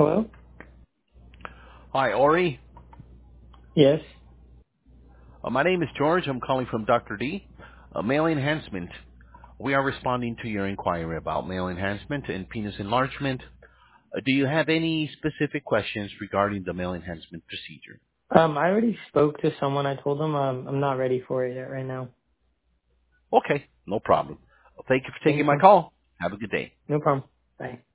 Hello? Hi, Ori. Yes. My name is George. I'm calling from Dr. D. Male enhancement. We are responding to your inquiry about male enhancement and penis enlargement. Do you have any specific questions regarding the male enhancement procedure? I already spoke to someone. I told them I'm not ready for it yet right now. Okay, no problem. Thank you for taking Thank my you. call. Have a good day. No problem. Bye.